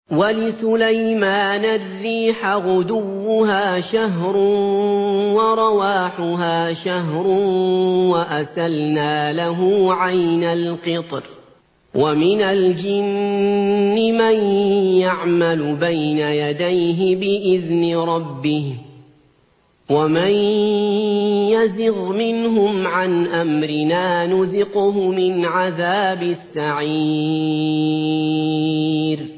وَلِسُلَيْمَانَ الرِّيحَ غُدُوُّهَا شَهْرٌ وَرَوَاحُهَا شَهْرٌ وَأَسَلْنَا لَهُ عَيْنَ الْقِطْرِ ۖ وَمِنَ الْجِنِّ مَن يَعْمَلُ بَيْنَ يَدَيْهِ بِإِذْنِ رَبِّهِ ۖ وَمَن يَزِغْ مِنْهُمْ عَنْ أَمْرِنَا نُذِقْهُ مِنْ عَذَابِ السَّعِيرِ